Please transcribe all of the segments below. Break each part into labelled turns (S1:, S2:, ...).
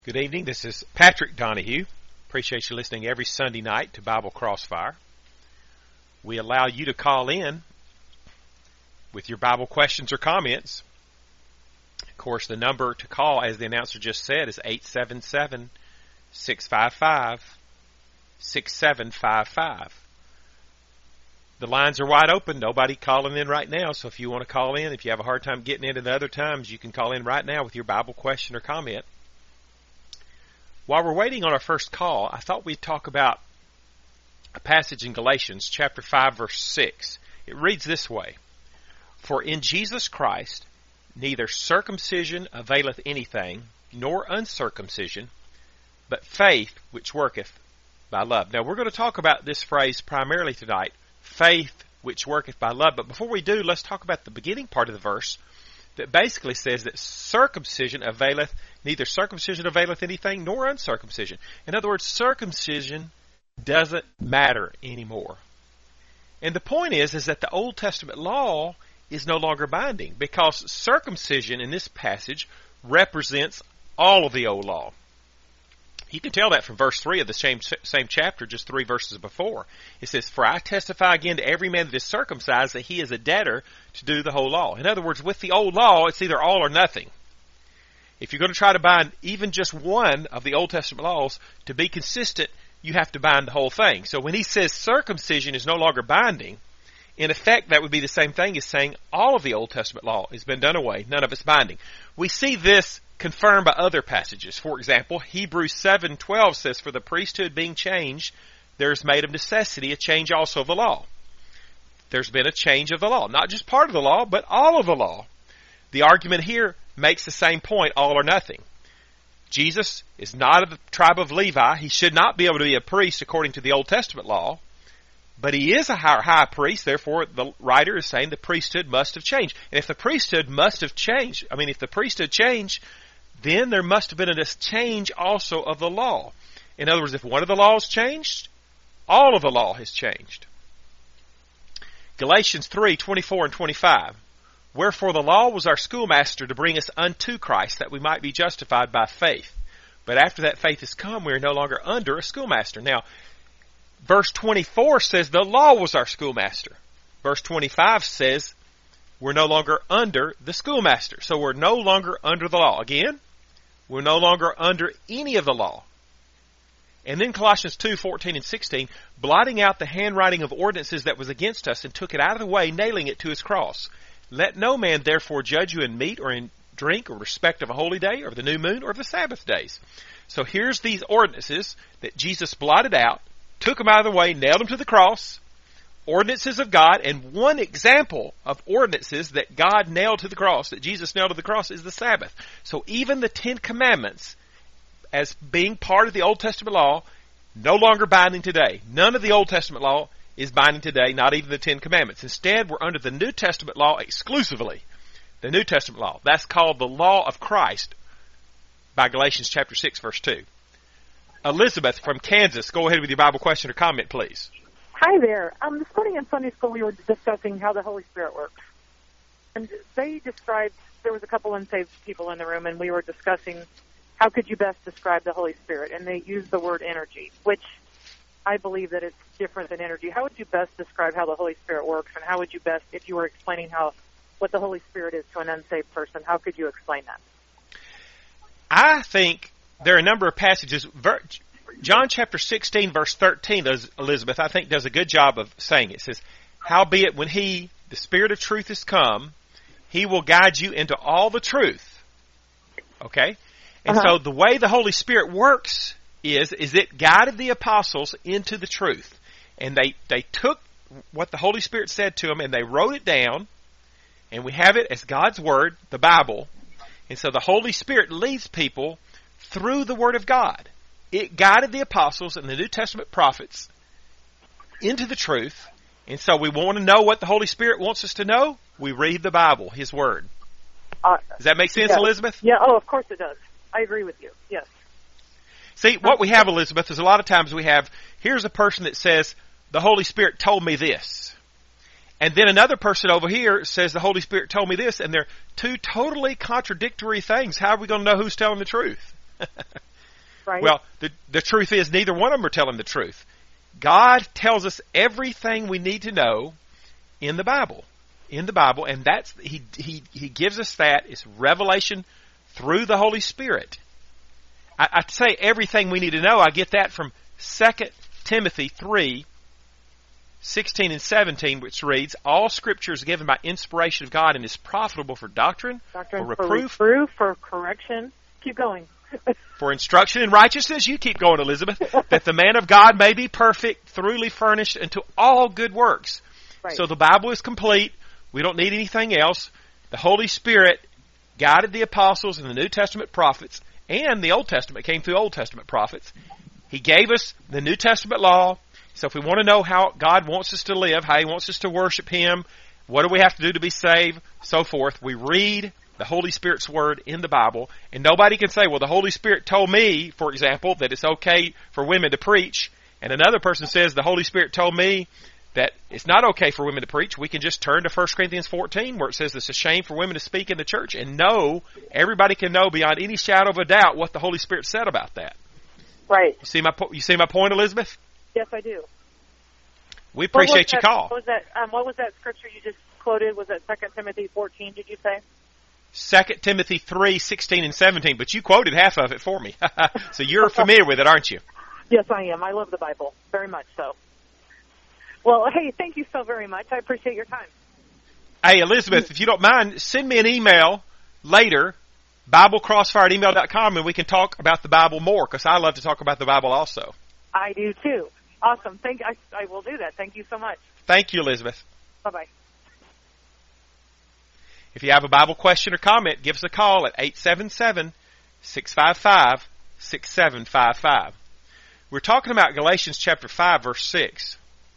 S1: Good evening. This is Patrick Donahue. Appreciate you listening every Sunday night to Bible Crossfire. We allow you to call in with your Bible questions or comments. Of course, the number to call, as the announcer just said, is 877-655-6755. The lines are wide open. Nobody calling in right now, so if you want to call in, if you have a hard time getting in at other times, you can call in right now with your Bible question or comment. While we're waiting on our first call, I thought we'd talk about a passage in Galatians chapter 5, verse 6. It reads this way: For in Jesus Christ neither circumcision availeth anything, nor uncircumcision, but faith which worketh by love. Now, we're going to talk about this phrase primarily tonight, faith which worketh by love. But before we do, let's talk about the beginning part of the verse that basically says that neither circumcision availeth anything, nor uncircumcision. In other words, circumcision doesn't matter anymore. And the point is that the Old Testament law is no longer binding, because circumcision in this passage represents all of the old law. You can tell that from verse 3 of the same chapter, just 3 verses before. It says, For I testify again to every man that is circumcised that he is a debtor to do the whole law. In other words, with the old law, it's either all or nothing. If you're going to try to bind even just one of the Old Testament laws, to be consistent, you have to bind the whole thing. So when he says circumcision is no longer binding, in effect, that would be the same thing as saying all of the Old Testament law has been done away, none of it's binding. We see this confirmed by other passages. For example, Hebrews 7:12 says, For the priesthood being changed, there is made of necessity a change also of the law. There's been a change of the law. Not just part of the law, but all of the law. The argument here makes the same point, all or nothing. Jesus is not of the tribe of Levi. He should not be able to be a priest according to the Old Testament law. But he is a high priest, therefore the writer is saying the priesthood must have changed. And if the priesthood changed, then there must have been a change also of the law. In other words, if one of the laws changed, all of the law has changed. Galatians 3:24 and 25. Wherefore the law was our schoolmaster to bring us unto Christ, that we might be justified by faith. But after that faith is come, we are no longer under a schoolmaster. Now, verse 24 says the law was our schoolmaster. Verse 25 says we're no longer under the schoolmaster. So we're no longer under the law. Again, we're no longer under any of the law. And then Colossians 2:14 and 16, blotting out the handwriting of ordinances that was against us, and took it out of the way, nailing it to his cross. Let no man therefore judge you in meat or in drink or respect of a holy day or of the new moon or of the Sabbath days. So here's these ordinances that Jesus blotted out, took them out of the way, nailed them to the cross, ordinances of God, and one example of ordinances that God nailed to the cross, that Jesus nailed to the cross, is the Sabbath. So even the 10 Commandments, as being part of the Old Testament law, no longer binding today. None of the Old Testament law is binding today, not even the 10 Commandments. Instead, we're under the New Testament law exclusively. The New Testament law. That's called the law of Christ by Galatians chapter 6, verse 2. Elizabeth from Kansas, go ahead with your Bible question or comment, please.
S2: Hi there. This morning in Sunday school we were discussing how the Holy Spirit works. And they described, there was a couple unsaved people in the room, and we were discussing how could you best describe the Holy Spirit. And they used the word energy, which I believe that it's different than energy. How would you best describe how the Holy Spirit works? And how would you best, if you were explaining what the Holy Spirit is to an unsaved person, how could you explain that?
S1: I think there are a number of passages. John chapter 16, verse 13, Elizabeth, I think does a good job of saying it. It says, Howbeit when the Spirit of truth is come, he will guide you into all the truth. Okay? And so the way the Holy Spirit works is it guided the apostles into the truth. And they took what the Holy Spirit said to them and they wrote it down, and we have it as God's Word, the Bible. And so the Holy Spirit leads people through the Word of God. It guided the apostles and the New Testament prophets into the truth. And so we want to know what the Holy Spirit wants us to know. We read the Bible, His Word. Does that make sense,
S2: yes.
S1: Elizabeth?
S2: Yeah, of course it does. I agree with you, yes.
S1: See, what we have, Elizabeth, is a lot of times here's a person that says, the Holy Spirit told me this. And then another person over here says, the Holy Spirit told me this, and they're two totally contradictory things. How are we going to know who's telling the truth?
S2: Right.
S1: Well, the truth is neither one of them are telling the truth. God tells us everything we need to know in the Bible. In the Bible, and that's He gives us that. It's revelation through the Holy Spirit. I say everything we need to know. I get that from 2 Timothy 3:16 and 17, which reads, "All Scripture is given by inspiration of God and is profitable for doctrine for reproof,
S2: for correction." Keep going.
S1: For instruction in righteousness." You keep going, Elizabeth. "That the man of God may be perfect, thoroughly furnished unto all good works."
S2: Right.
S1: So the Bible is complete. We don't need anything else. The Holy Spirit guided the apostles and the New Testament prophets, and the Old Testament came through Old Testament prophets. He gave us the New Testament law. So if we want to know how God wants us to live, how He wants us to worship Him, what do we have to do to be saved, so forth, we read the Holy Spirit's Word in the Bible, and nobody can say, well, the Holy Spirit told me, for example, that it's okay for women to preach, and another person says, the Holy Spirit told me that it's not okay for women to preach. We can just turn to 1 Corinthians 14 where it says it's a shame for women to speak in the church, and know, everybody can know beyond any shadow of a doubt what the Holy Spirit said about that.
S2: Right.
S1: You see my point, Elizabeth?
S2: Yes, I do.
S1: We appreciate your call.
S2: What was that scripture you just quoted? Was that 2 Timothy 14, did you say?
S1: 2 Timothy 3:16 and 17, but you quoted half of it for me. So you're familiar with it, aren't you?
S2: Yes, I am. I love the Bible, very much so. Well, hey, thank you so very much. I appreciate your time.
S1: Hey, Elizabeth, if you don't mind, send me an email later, BibleCrossfire@email.com, and we can talk about the Bible more, because I love to talk about the Bible also.
S2: I do, too. Awesome. I will do that. Thank you so much.
S1: Thank you, Elizabeth.
S2: Bye-bye.
S1: If you have a Bible question or comment, give us a call at 877-655-6755. We're talking about Galatians chapter 5, verse 6.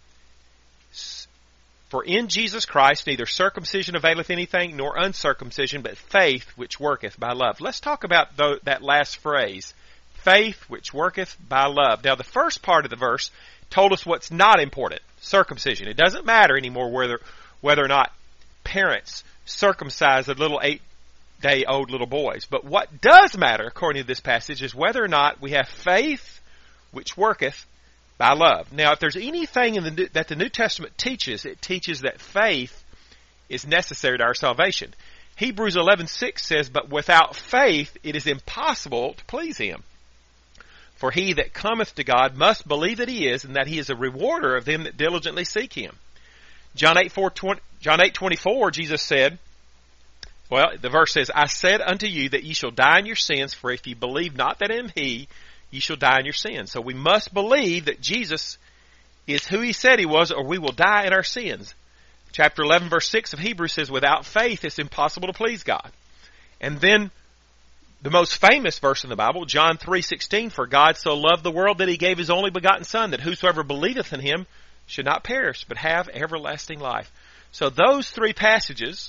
S1: For in Jesus Christ neither circumcision availeth anything, nor uncircumcision, but faith which worketh by love. Let's talk about that last phrase, faith which worketh by love. Now, the first part of the verse told us what's not important, circumcision. It doesn't matter anymore whether or not parents circumcise the little 8-day-old little boys. But what does matter, according to this passage, is whether or not we have faith which worketh by love. Now, if there's anything that the New Testament teaches, it teaches that faith is necessary to our salvation. Hebrews 11:6 says, "But without faith it is impossible to please Him. For he that cometh to God must believe that He is, and that He is a rewarder of them that diligently seek Him." John 8:24, Jesus said, well, the verse says, "I said unto you that ye shall die in your sins, for if ye believe not that I am He, ye shall die in your sins." So we must believe that Jesus is who He said He was, or we will die in our sins. Chapter 11, verse 6 of Hebrews says, "Without faith it's impossible to please God." And then the most famous verse in the Bible, John 3:16, "For God so loved the world that He gave His only begotten Son, that whosoever believeth in Him should not perish, but have everlasting life." So those three passages,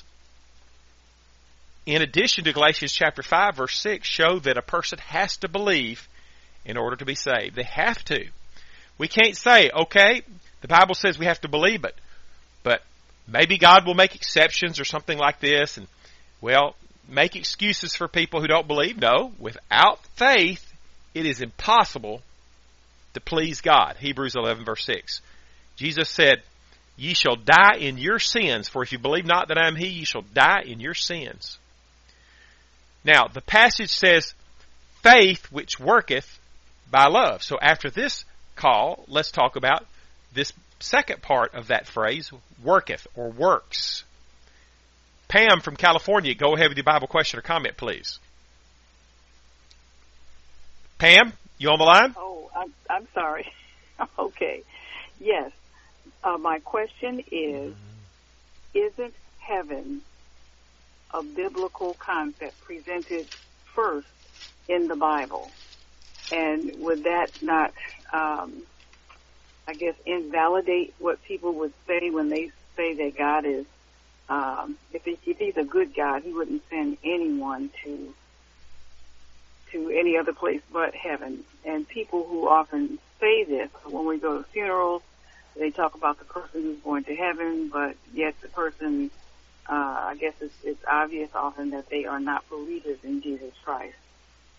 S1: in addition to Galatians chapter 5, verse 6, show that a person has to believe in order to be saved. They have to. We can't say, okay, the Bible says we have to believe it, but maybe God will make exceptions or something like this, and, well, make excuses for people who don't believe. No, without faith, it is impossible to please God. Hebrews 11, verse 6. Jesus said, "Ye shall die in your sins, for if you believe not that I am He, ye shall die in your sins." Now, the passage says, faith which worketh by love. So after this call, let's talk about this second part of that phrase, worketh or works. Pam from California, go ahead with your Bible question or comment, please. Pam, you on the line?
S3: Oh, I'm sorry. Okay. Yes. My question is, isn't heaven a biblical concept presented first in the Bible? And would that not, invalidate what people would say when they say that God is, if He's a good God, He wouldn't send anyone to any other place but heaven. And people who often say this, when we go to funerals, they talk about the person who's going to heaven, but yet the person, it's obvious often that they are not believers in Jesus Christ.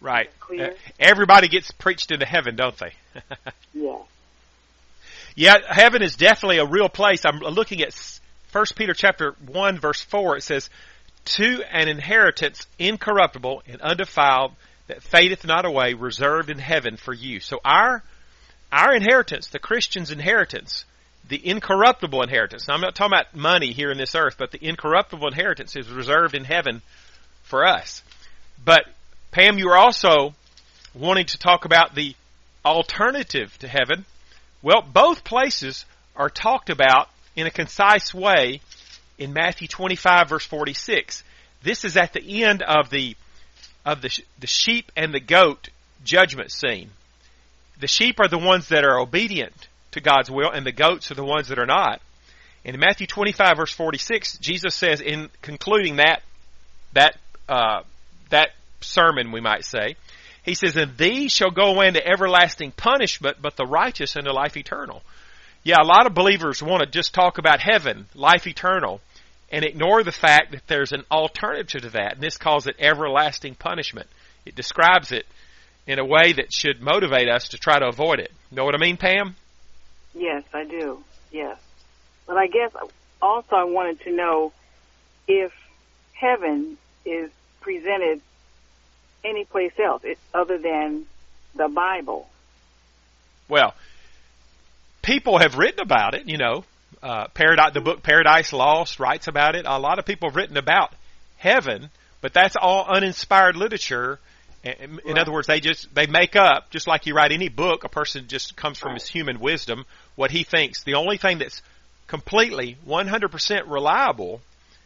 S1: Right.
S3: Clear?
S1: Everybody gets preached into heaven, don't they?
S3: Yeah.
S1: Yeah, heaven is definitely a real place. I'm looking at 1 Peter chapter 1, verse 4. It says, to an inheritance incorruptible and undefiled that fadeth not away, reserved in heaven for you. So our inheritance, the Christian's inheritance, the incorruptible inheritance. Now, I'm not talking about money here in this earth, but the incorruptible inheritance is reserved in heaven for us. But, Pam, you were also wanting to talk about the alternative to heaven. Well, both places are talked about in a concise way in Matthew 25, verse 46. This is at the end of the sheep and the goat judgment scene. The sheep are the ones that are obedient to God's will, and the goats are the ones that are not. And in Matthew 25, verse 46, Jesus says, in concluding that sermon, we might say, he says, and these shall go away into everlasting punishment, but the righteous into life eternal. Yeah, a lot of believers want to just talk about heaven, life eternal, and ignore the fact that there's an alternative to that, and this calls it everlasting punishment. It describes it in a way that should motivate us to try to avoid it. Know what I mean, Pam?
S3: Yes, I do. Yes. But I guess also I wanted to know if heaven is presented any place else other than the Bible.
S1: Well, people have written about it, the book Paradise Lost writes about it. A lot of people have written about heaven, but that's all uninspired literature. In other words, they make up, just like you write any book, a person just comes from his human wisdom, what he thinks. The only thing that's completely 100% reliable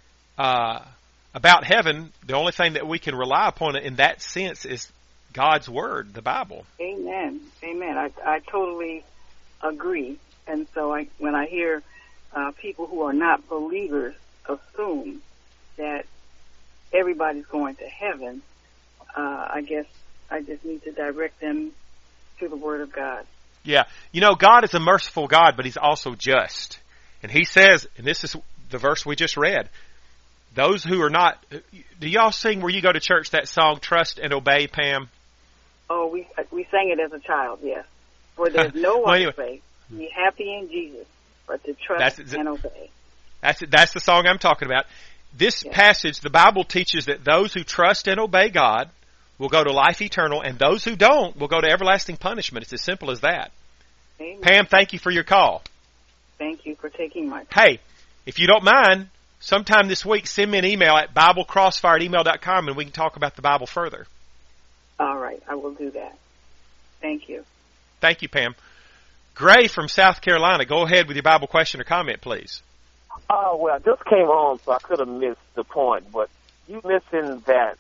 S1: about heaven, the only thing that we can rely upon in that sense is God's Word, the Bible.
S3: Amen. Amen. I totally agree. And so when I hear people who are not believers assume that everybody's going to heaven, I guess I just need to direct them to the Word of God.
S1: Yeah. God is a merciful God, but He's also just. And He says, and this is the verse we just read, those who are not... Do y'all sing where you go to church that song, Trust and Obey, Pam?
S3: Oh, we sang it as a child, yes. For there's no other way. Be happy in Jesus, but to trust and obey.
S1: That's the song I'm talking about. This passage, the Bible teaches that those who trust and obey God will go to life eternal, and those who don't will go to everlasting punishment. It's as simple as that.
S3: Amen.
S1: Pam, thank you for your call.
S3: Thank you for taking my call.
S1: Hey, if you don't mind, sometime this week, send me an email at BibleCrossfire@email.com, and we can talk about the Bible further.
S3: All right, I will do that. Thank you.
S1: Thank you, Pam. Gray from South Carolina, go ahead with your Bible question or comment, please.
S4: Well, I just came on, so I could have missed the point, but you mentioned that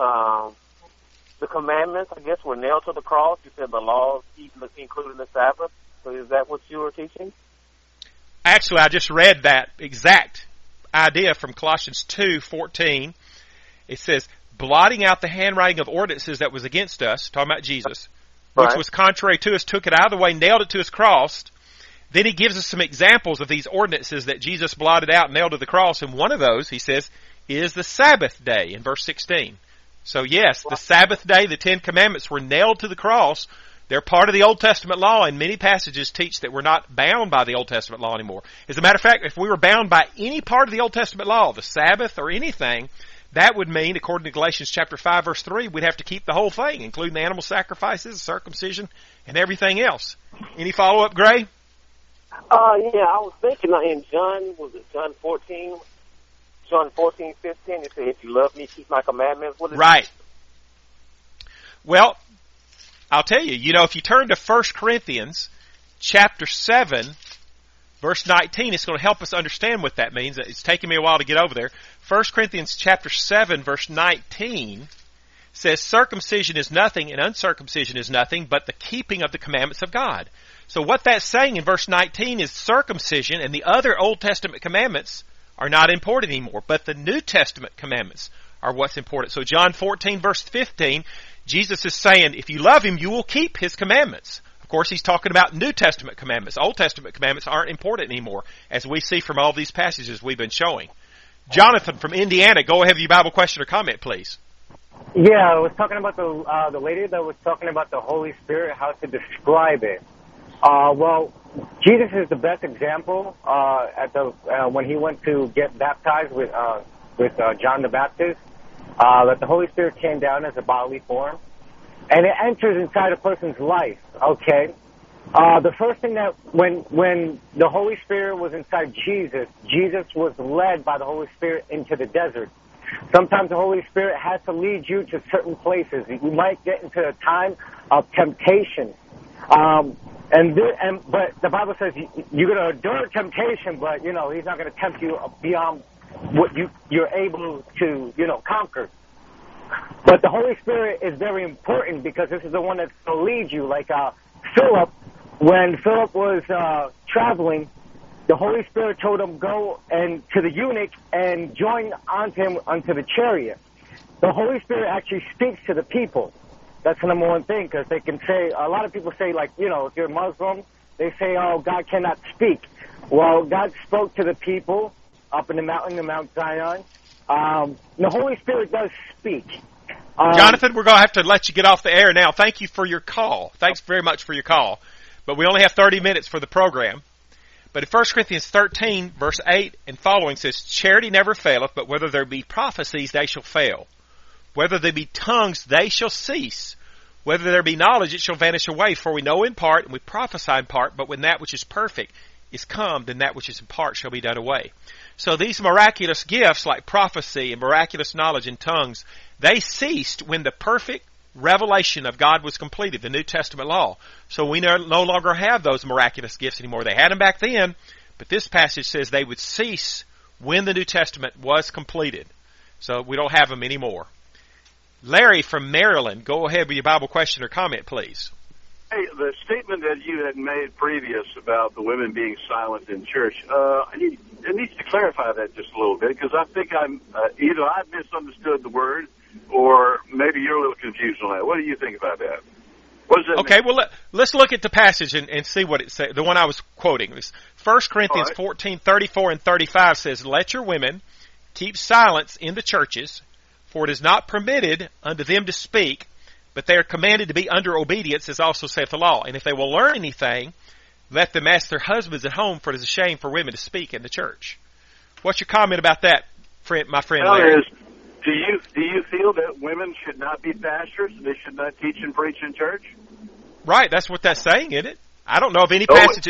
S4: the commandments, I guess, were nailed to the cross. You said the laws, including the Sabbath. So is that what you were teaching?
S1: Actually, I just read that exact idea from Colossians 2:14. It says, blotting out the handwriting of ordinances that was against us, talking about Jesus, which was contrary to us, took it out of the way, nailed it to his cross. Then he gives us some examples of these ordinances that Jesus blotted out and nailed to the cross. And one of those, he says, is the Sabbath day in verse 16. So yes, the Sabbath day, the Ten Commandments were nailed to the cross. They're part of the Old Testament law, and many passages teach that we're not bound by the Old Testament law anymore. As a matter of fact, if we were bound by any part of the Old Testament law, the Sabbath or anything, that would mean, according to Galatians chapter 5, verse 3, we'd have to keep the whole thing, including the animal sacrifices, circumcision, and everything else. Any follow-up, Gray?
S4: Yeah, I was thinking in John 14, 15, it said, if you love me, keep my commandments. What is
S1: right. Well, I'll tell you, if you turn to 1 Corinthians chapter 7, verse 19, it's going to help us understand what that means. It's taken me a while to get over there. 1 Corinthians chapter 7, verse 19 says, circumcision is nothing and uncircumcision is nothing but the keeping of the commandments of God. So what that's saying in verse 19 is circumcision and the other Old Testament commandments are not important anymore, but the New Testament commandments are what's important. So John 14, verse 15, Jesus is saying, if you love him, you will keep his commandments. Of course, he's talking about New Testament commandments. Old Testament commandments aren't important anymore, as we see from all these passages we've been showing. Jonathan from Indiana, go ahead with your Bible question or comment, please.
S5: Yeah, I was talking about the lady that was talking about the Holy Spirit, how to describe it. Well, Jesus is the best example when he went to get baptized with John the Baptist. That the Holy Spirit came down as a bodily form, and it enters inside a person's life. Okay, the first thing that when the Holy Spirit was inside Jesus, Jesus was led by the Holy Spirit into the desert. Sometimes the Holy Spirit has to lead you to certain places. You might get into a time of temptation. But the Bible says you're going to endure temptation, but, he's not going to tempt you beyond what you're able to, conquer. But the Holy Spirit is very important because this is the one that's going to lead you. Like Philip, when Philip was traveling, the Holy Spirit told him go and to the eunuch and join onto him onto the chariot. The Holy Spirit actually speaks to the people. That's the number one thing, because they can say, a lot of people say, like, if you're Muslim, they say, oh, God cannot speak. Well, God spoke to the people up in the mountain, the Mount Zion. The Holy Spirit does speak.
S1: Jonathan, we're going to have to let you get off the air now. Thank you for your call. Thanks very much for your call. But we only have 30 minutes for the program. But in 1 Corinthians 13, verse 8 and following says, charity never faileth, but whether there be prophecies, they shall fail. Whether there be tongues, they shall cease. Whether there be knowledge, it shall vanish away. For we know in part, and we prophesy in part, but when that which is perfect is come, then that which is in part shall be done away. So these miraculous gifts, like prophecy and miraculous knowledge and tongues, they ceased when the perfect revelation of God was completed, the New Testament law. So we no longer have those miraculous gifts anymore. They had them back then, but this passage says they would cease when the New Testament was completed. So we don't have them anymore. Larry from Maryland, go ahead with your Bible question or comment, please.
S6: Hey, the statement that you had made previous about the women being silent in church, it needs to clarify that just a little bit, because I think either I've misunderstood the word, or maybe you're a little confused on that. What do you think about that? What does that
S1: Okay,
S6: mean?
S1: well, let's look at the passage and see what it says. The one I was quoting. 1 Corinthians 14, 34 and 35 says, let your women keep silence in the churches, for it is not permitted unto them to speak, but they are commanded to be under obedience, as also saith the law. And if they will learn anything, let them ask their husbands at home, for it is a shame for women to speak in the church. What's your comment about that, my friend Larry?
S6: Do you feel that women should not be pastors? They should not teach and preach in church?
S1: Right, that's what that's saying, isn't it? I don't know of any passage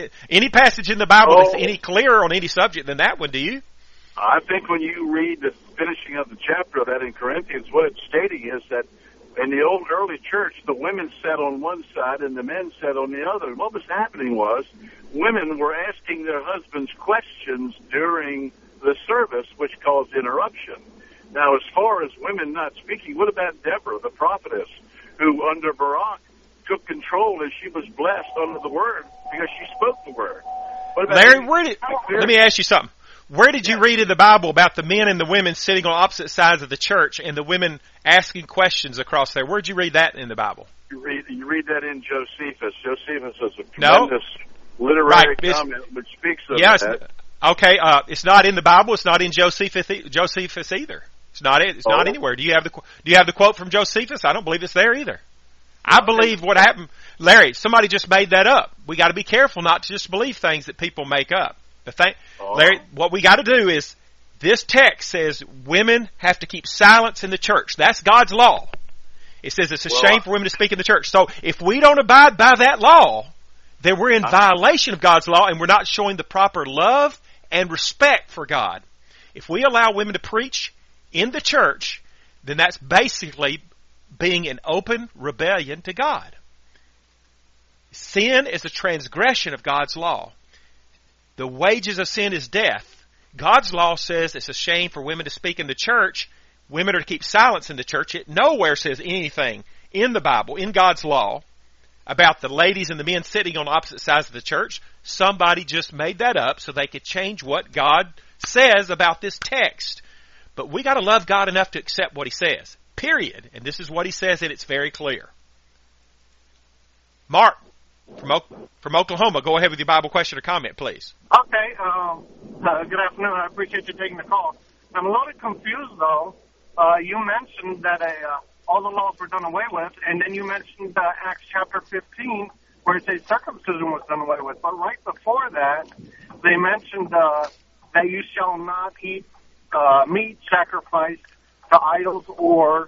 S1: in the Bible that's any clearer on any subject than that one. Do you?
S6: I think when you read the finishing of the chapter of that in Corinthians, what it's stating is that in the old early church, the women sat on one side and the men sat on the other. And what was happening was women were asking their husbands questions during the service, which caused interruption. Now, as far as women not speaking, what about Deborah, the prophetess, who under Barak took control as she was blessed under the word because she spoke the word?
S1: Larry, let me ask you something. Where did you read in the Bible about the men and the women sitting on opposite sides of the church and the women asking questions across there? Where did you read that in the Bible?
S6: You read that in Josephus. Josephus is a tremendous literary comment which speaks of that.
S1: Okay, it's not in the Bible. It's not in Josephus either. It's not anywhere. Do you have the quote from Josephus? I don't believe it's there either. I believe what happened, Larry. Somebody just made that up. We got to be careful not to just believe things that people make up. Larry, what we got to do is, this text says women have to keep silence in the church. That's God's law. It says it's a shame for women to speak in the church. So if we don't abide by that law, then we're in violation of God's law, and we're not showing the proper love and respect for God. If we allow women to preach in the church, then that's basically being in open rebellion to God. Sin is a transgression of God's law. The wages of sin is death. God's law says it's a shame for women to speak in the church. Women are to keep silence in the church. It nowhere says anything in the Bible, in God's law, about the ladies and the men sitting on opposite sides of the church. Somebody just made that up so they could change what God says about this text. But we got to love God enough to accept what He says. Period. And this is what He says, and it's very clear. Mark from Oklahoma, go ahead with your Bible question or comment, please.
S7: Okay. Good afternoon. I appreciate you taking the call. I'm a little confused, though, you mentioned that all the laws were done away with, and then you mentioned Acts chapter 15, where it says circumcision was done away with. But right before that, they mentioned that you shall not eat meat sacrificed to idols or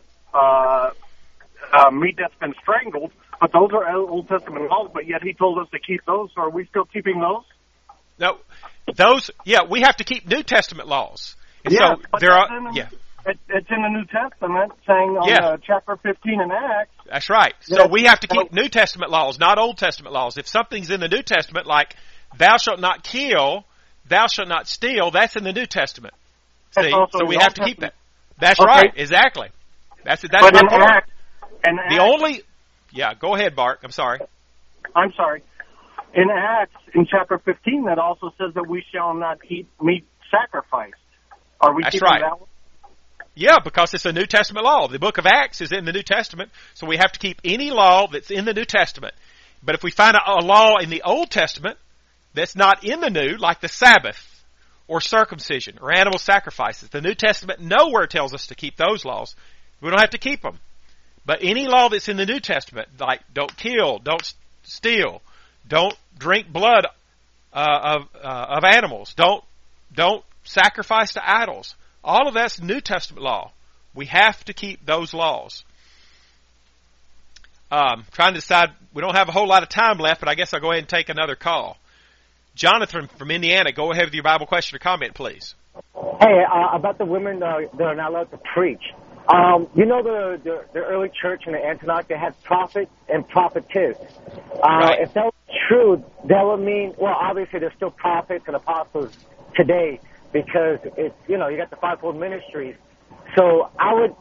S7: meat that's been strangled. But those are Old Testament laws, but yet he told us to keep those. So are we still keeping those?
S1: No, those, we have to keep New Testament laws. And
S7: yeah,
S1: so
S7: but
S1: there are,
S7: it's in the New Testament saying on chapter 15 in Acts.
S1: That's right. So we have to keep New Testament laws, not Old Testament laws. If something's in the New Testament, like thou shalt not kill, thou shalt not steal, that's in the New Testament. See? So we have to keep that. That's right. Exactly. That's
S7: but
S1: my
S7: in
S1: point.
S7: Acts,
S1: go ahead, Bart. I'm sorry.
S7: In Acts, in chapter 15, that also says that we shall not eat meat sacrificed. Are we keeping that one?
S1: Yeah, because it's a New Testament law. The book of Acts is in the New Testament, so we have to keep any law that's in the New Testament. But if we find a law in the Old Testament that's not in the New, like the Sabbath or circumcision or animal sacrifices, the New Testament nowhere tells us to keep those laws. We don't have to keep them. But any law that's in the New Testament, like don't kill, don't steal, don't drink blood of animals, don't sacrifice to idols, all of that's New Testament law. We have to keep those laws. Trying to decide, we don't have a whole lot of time left, but I guess I'll go ahead and take another call. Jonathan from Indiana, go ahead with your Bible question or comment, please.
S5: Hey, about the women that are not allowed to preach. You know the early church in the Antioch, they had prophets and prophetess.
S1: Right.
S5: If that was true, that would mean, well, obviously there's still prophets and apostles today because it's, you got the fivefold ministries. So I would,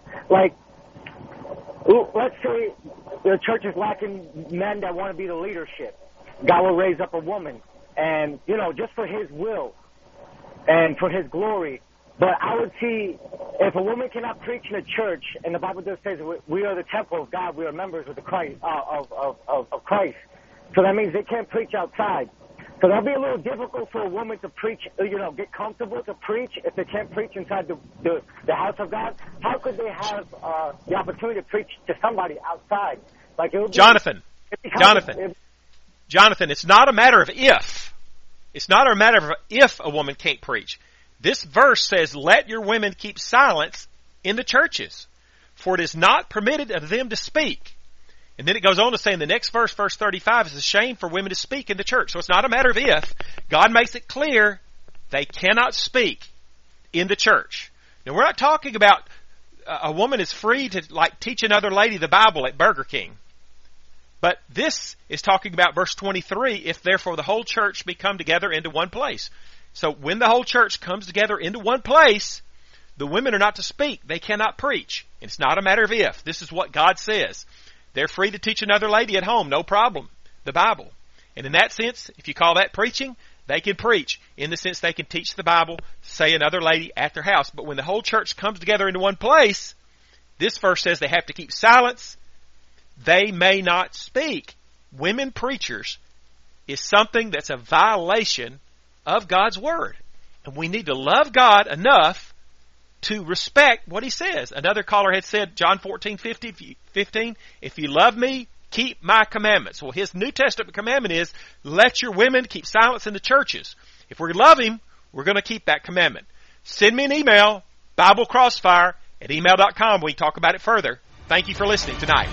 S5: let's say the church is lacking men that want to be the leadership. God will raise up a woman and, just for his will and for his glory. But I would see if a woman cannot preach in a church, and the Bible does say we are the temple of God, we are members of the Christ of Christ. So that means they can't preach outside. So that'll be a little difficult for a woman to preach, get comfortable to preach if they can't preach inside the house of God. How could they have the opportunity to preach to somebody outside?
S1: Jonathan, it's not a matter of if. It's not a matter of if a woman can't preach. This verse says, let your women keep silence in the churches, for it is not permitted of them to speak. And then it goes on to say in the next verse, verse 35, it's a shame for women to speak in the church. So it's not a matter of if. God makes it clear they cannot speak in the church. Now we're not talking about a woman is free to teach another lady the Bible at Burger King. But this is talking about verse 23, if therefore the whole church be come together into one place. So when the whole church comes together into one place, the women are not to speak. They cannot preach. It's not a matter of if. This is what God says. They're free to teach another lady at home, no problem, the Bible. And in that sense, if you call that preaching, they can preach. In the sense they can teach the Bible, say another lady at their house. But when the whole church comes together into one place, this verse says they have to keep silence. They may not speak. Women preachers is something that's a violation of God's Word. And we need to love God enough to respect what He says. Another caller had said, John 14:15, if you love me, keep my commandments. Well, His New Testament commandment is, let your women keep silence in the churches. If we love Him, we're going to keep that commandment. Send me an email, BibleCrossfire@email.com. We can talk about it further. Thank you for listening tonight.